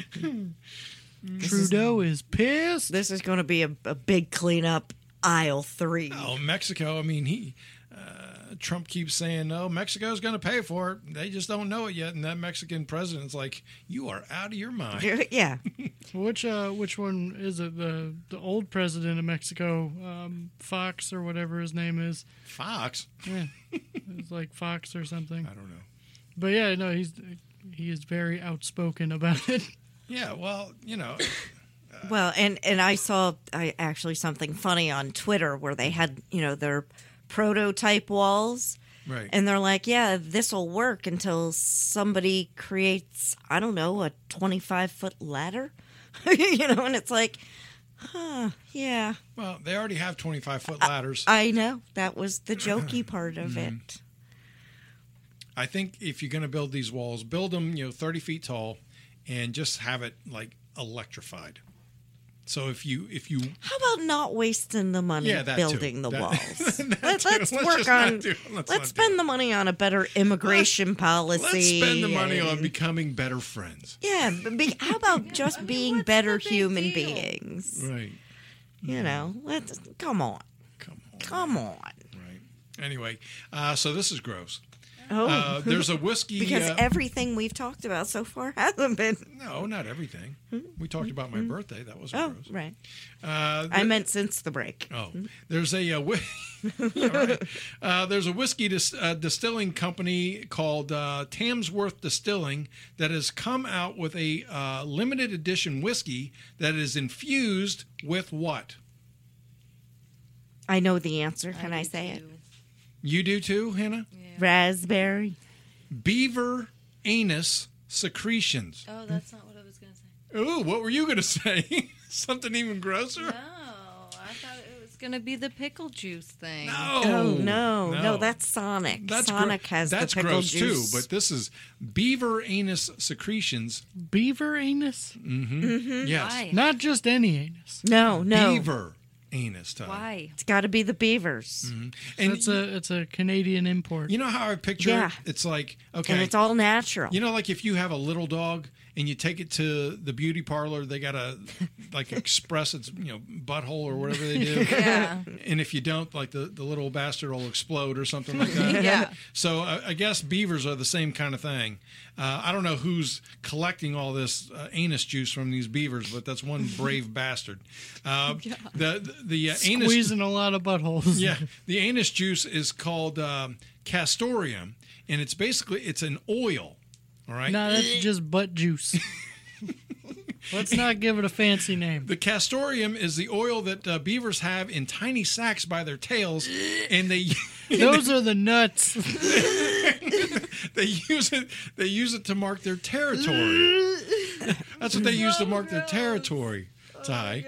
Trudeau is pissed. This is going to be a big cleanup, aisle 3. Oh, Mexico, I mean, Trump keeps saying, no, Mexico's going to pay for it. They just don't know it yet. And that Mexican president's like, you are out of your mind. Yeah. Which one is it? The old president of Mexico, Fox or whatever his name is. Fox? Yeah, it's like Fox or something. I don't know. But yeah, no, he is very outspoken about it. Yeah, well, Well, and I saw actually something funny on Twitter where they had, their prototype walls. Right. And they're like, yeah, this will work until somebody creates, I don't know, a 25-foot ladder. And it's like, yeah. Well, they already have 25-foot ladders. I know. That was the jokey part of it. I think if you're going to build these walls, build them, 30 feet tall and just have it like electrified. So if you How about not wasting the money building the walls? Let's spend the money on a better immigration policy. Let's spend the money on becoming better friends. Yeah, how about just being better the big human deal? beings? Right. Let's come on. Right. Anyway, so this is gross. Oh, there's a whiskey because everything we've talked about so far hasn't been. No, not everything. We talked about my birthday. That was Oh, gross. right. I meant since the break. Oh, there's a all right. There's a whiskey distilling company called Tamsworth Distilling that has come out with a limited edition whiskey that is infused with what? I know the answer. Can I say it? You do too, Hannah? Yeah. Raspberry. Beaver anus secretions. Oh, that's not what I was going to say. Ooh, what were you going to say? Something even grosser? No, I thought it was going to be the pickle juice thing. No. Oh no, that's Sonic. Sonic has that's the pickle gross juice. too, but this is beaver anus secretions. Beaver anus? Yes. Why? Not just any anus. no, Beaver anus time. Why? it's got to be the beavers, And It's a Canadian import. you know how I picture Yeah. it? It's like, okay. and it's all natural. Like if you have a little dog and you take it to the beauty parlor, they got to like express its, butthole or whatever they do. Yeah. And if you don't, like the little bastard will explode or something like that. Yeah. So I guess beavers are the same kind of thing. I don't know who's collecting all this anus juice from these beavers, but that's one brave bastard. The anus, Squeezing a lot of buttholes. yeah, the anus juice is called castoreum, and it's an oil. All right. No, that's just butt juice. Let's not give it a fancy name. The castoreum is the oil that beavers have in tiny sacs by their tails, and they Those are the nuts. they use it to mark their territory. That's what they use to mark their territory, Ty.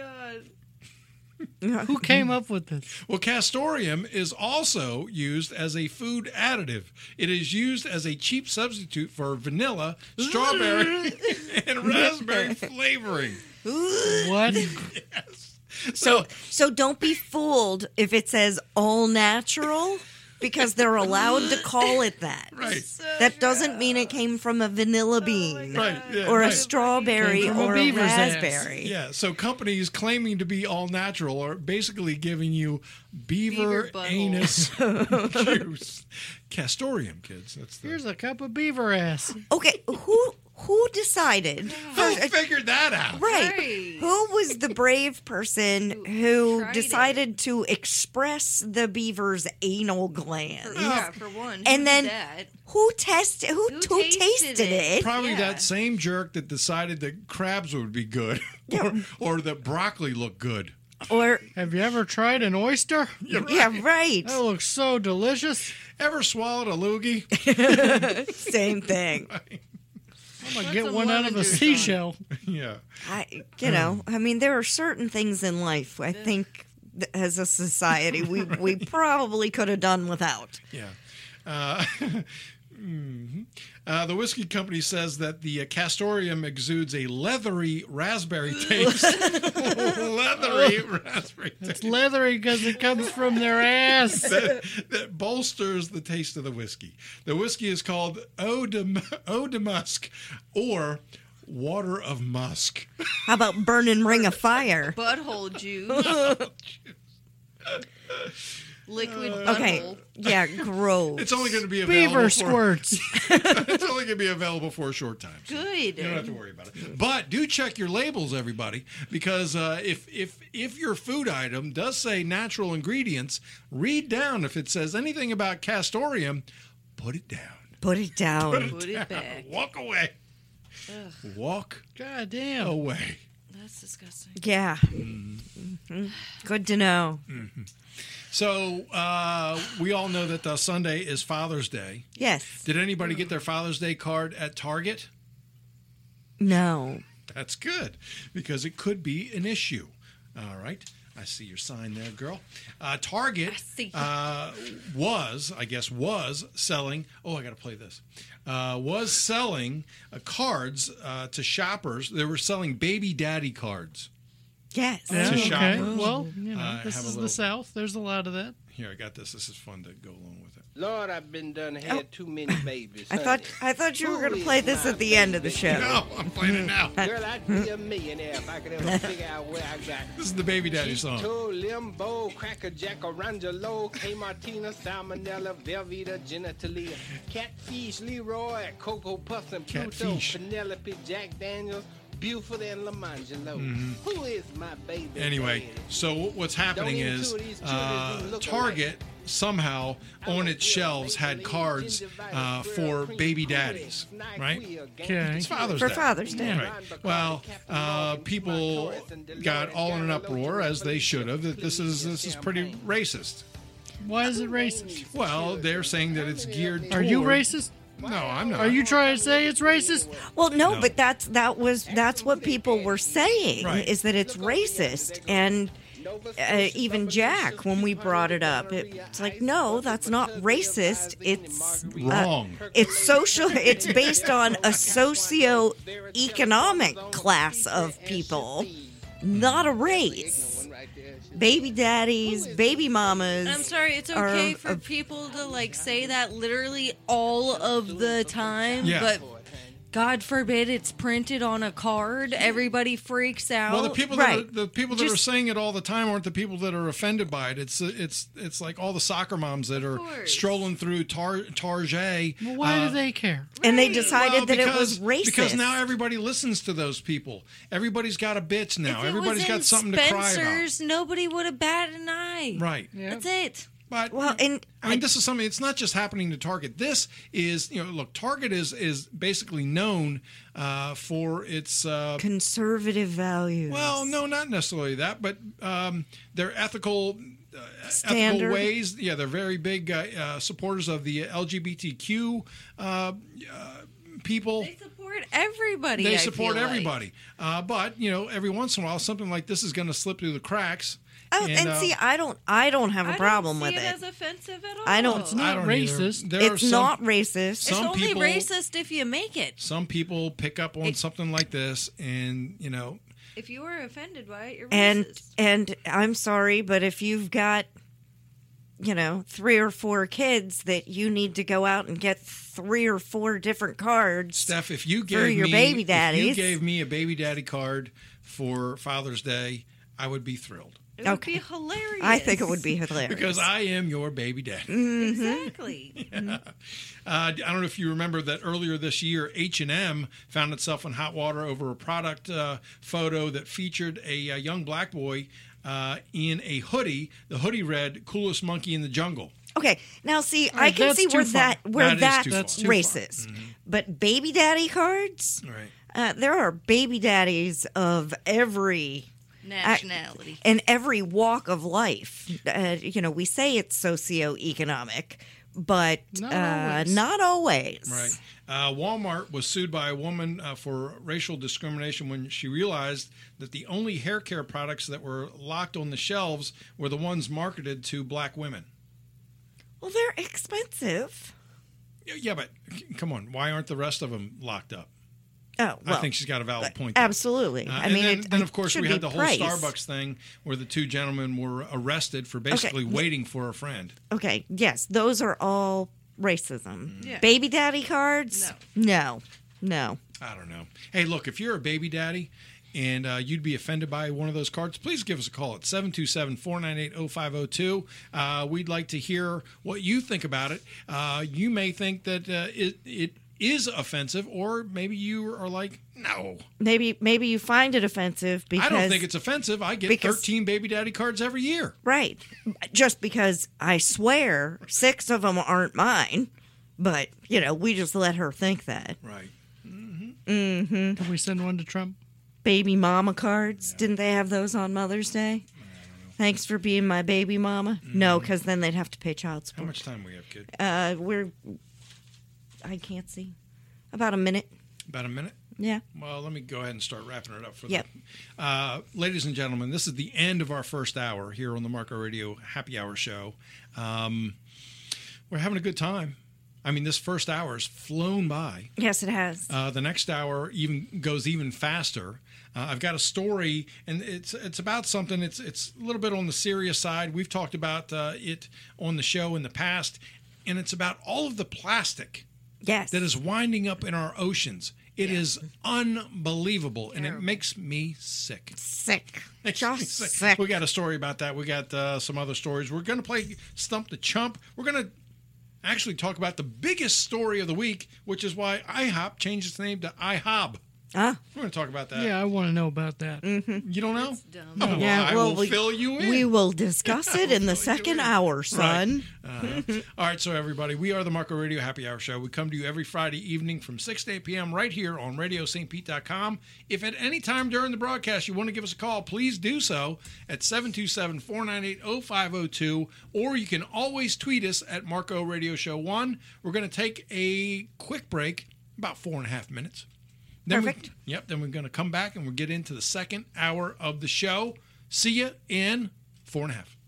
Who came up with this? Well, castoreum is also used as a food additive. It is used as a cheap substitute for vanilla, strawberry, and raspberry flavoring. What? So So don't be fooled if it says all natural, because they're allowed to call it that. right, That doesn't mean it came from a vanilla bean right, yeah, or a right. strawberry Came from a or a beaver's ass. raspberry. Yeah, so companies claiming to be all natural are basically giving you beaver Beaver butthole. anus juice. Castoreum, kids. That's the Here's a cup of beaver ass. Okay, who decided? Who figured that out? Right. Right. Who was the brave person who tried decided to express the beaver's anal gland? Yeah, for one. And Who then did that? who tasted tasted it? it? Probably Yeah. that same jerk that decided that crabs would be good, or that broccoli looked good. Or Have you ever tried an oyster? yeah, right. That looks so delicious. Ever swallowed a loogie? Same thing. I'm going to Put get some one out lemon of a juice on it. seashell. Yeah. I mean, there are certain things in life I think as a society we probably could have done without. Yeah. The whiskey company says that the castoreum exudes a leathery raspberry taste. Leathery raspberry It's taste. leathery because it comes from their ass. That bolsters the taste of the whiskey. The whiskey is called Eau de Musk or Water of Musk. How about burning ring of fire? Butthole juice. Liquid butthole. Okay, yeah, gross. It's only going to be available Beaver for squirts. it's only going to be available for a short time. So Good. you don't have to worry about it. But do check your labels, everybody, because if your food item does say natural ingredients, read down. If it says anything about castoreum, put it down. Put it down. Put it back. Walk away. Ugh, Walk God damn. away. that's disgusting. Yeah. Mhm. Good to know. So we all know that Sunday is Father's Day. Yes. Did anybody get their Father's Day card at Target? No. That's good, because it could be an issue. All right. I see your sign there, girl. Target was selling. Oh, I got to play this. Was selling cards to shoppers. They were selling baby daddy cards. Yes. Yeah, To okay. shoppers. Well, I this have a is little- the South. There's a lot of that. Here, I got this. This is fun to go along with it. Lord, I've been done had too many babies. I thought you were going to play this at the end of the show. No, I'm playing it now. Girl, I'd be a millionaire if I could ever figure out where I got This is the baby daddy song. Cheeto, Limbo, Cracker Jack, Orangelo, K Martina, Salmonella, Velveeta, Genitalia, Catfish, Leroy, Cocoa Puffs and Pluto, Catfish. Penelope, Jack Daniels, Buford, and Lamangelo. Who is my baby? Anyway, daddy? so what's happening Don't even is two of these children look Target somehow on its shelves had cards for baby daddies, right? Okay. It's Father's For Day. Father's Day. Right. Well, people got all in an uproar, as they should have, that this is pretty racist. Why is it racist? Well, they're saying that it's geared toward... Are you racist? No, I'm not. Are you trying to say it's racist? Well, no, No. but that's what people were saying, Right. is that it's racist. And even Jack, when we brought it up, it's like, no, that's not racist. It's Wrong. It's social. It's based on a socio-economic class of people, not a race. Baby daddies, baby mamas. I'm sorry, it's are okay for a- people to like say that literally all of the time, Yeah. but God forbid it's printed on a card. Everybody freaks out. Well, the people Right. that are Just- saying it all the time aren't the people that are offended by it. It's like all the soccer moms that are course. strolling through Target. Well, why do they care? And they Right. decided that it was racist. Because now everybody listens to those people. Everybody's got a bitch now. If it Everybody's was got in something to cry about. Spencer's, nobody would have batted an eye. Right. Yeah. That's it. But Well, and I mean, this is something. It's not just happening to Target. This is, look, Target is basically known for its. conservative values. Well, no, not necessarily that, but their ethical Standard. ways. Yeah, they're very big supporters of the LGBTQ people. They support everybody. They I support feel like. everybody. But every once in a while, something like this is going to slip through the cracks. Oh, and see, I don't have a problem with I don't see it. it as offensive at all. I don't- It's not I don't either. racist. There are It's some- not racist. It's some only people- racist if you make it. Some people pick up on something like this, and If you are offended by it, you're And racist. and I'm sorry, but if you've got 3 or 4 kids that you need to go out and get 3 or 4 different cards. Steph, if you For gave your me baby if daddies. you gave me a baby daddy card for Father's Day, I would be thrilled It would Okay. be hilarious. I think it would be hilarious. because I am your baby daddy. Exactly. I don't know if you remember that earlier this year, H&M found itself in hot water over a product photo that featured a young black boy in a hoodie. The hoodie read "Coolest Monkey in the Jungle." Okay, now see, I can that's see too where far. That is too that's far. Mm-hmm. racist. But baby daddy cards, All right. there are baby daddies of every Nationality. in every walk of life. We say it's socioeconomic, but Not always. Right. Walmart was sued by a woman for racial discrimination when she realized that the only hair care products that were locked on the shelves were the ones marketed to black women. Well, they're expensive. Yeah, but come on. Why aren't the rest of them locked up? Oh, well, I think she's got a valid point there. absolutely. I And mean, then of course, should we be had the whole priced. Starbucks thing where the 2 gentlemen were arrested for basically waiting for a friend. Okay, yes, those are all racism. Yeah. Baby daddy cards? No. I don't know. Hey, look, if you're a baby daddy and you'd be offended by one of those cards, please give us a call at 727-498-0502. We'd like to hear what you think about it. You may think that it is offensive, or maybe you are like, no. Maybe you find it offensive because I don't think it's offensive. I get because- 13 baby daddy cards every year. right. Just because I swear 6 of them aren't mine, but we just let her think that. Right. Can we send one to Trump? Baby mama cards, didn't they have those on Mother's Day? Thanks for being my baby mama. No, because then they'd have to pay child How support. much time we have, kid? I can't see. About a minute. About a minute? Yeah. Well, let me go ahead and start wrapping it up for Yep. ladies and gentlemen, this is the end of our first hour here on the Marco Radio Happy Hour Show. We're having a good time. I mean, this first hour has flown by. Yes, it has. The next hour goes even faster. I've got a story, and it's about something. It's a little bit on the serious side. We've talked about it on the show in the past, and it's about all of the plastic Yes. that is winding up in our oceans. It is unbelievable, and it Terrible. makes me sick. Sick. Makes me Just sick. We got a story about that. We got some other stories. We're going to play Stump the Chump. We're going to actually talk about the biggest story of the week, which is why IHOP changed its name to IHOB. Huh? We're going to talk about that. Yeah, I want to know about that. You don't know? That's dumb. Oh, well, Yeah, I well, will fill you in. We will discuss it in the fill you second in. hour, son. All right, so everybody, we are the Marco Radio Happy Hour Show. We come to you every Friday evening from 6 to 8 p.m. right here on RadioSt.Pete.com. If at any time during the broadcast you want to give us a call, please do so at 727-498-0502, or you can always tweet us at Marco Radio Show 1. We're going to take a quick break, about 4.5 minutes. Perfect. Then we're going to come back and we'll get into the second hour of the show. See you in 4.5.